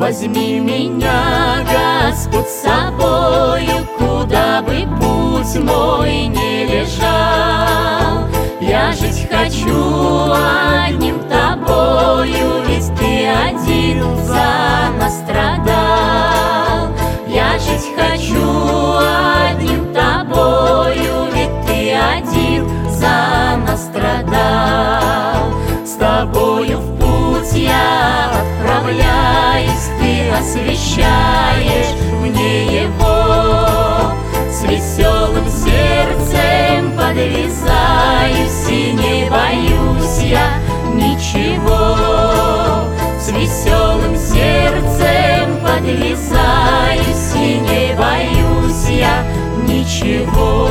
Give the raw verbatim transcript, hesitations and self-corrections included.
Возьми меня, Господь, с собою, куда бы путь мой не лежал. Я жить хочу одним тобою, ведь ты один за нас страдал. Я жить хочу одним тобою, ведь ты один за нас страдал. С тобою в путь я отправляюсь, ты освещаешь мне его. С веселым сердцем подвязаюсь и не боюсь я ничего. С веселым сердцем подвязаюсь и не боюсь я ничего.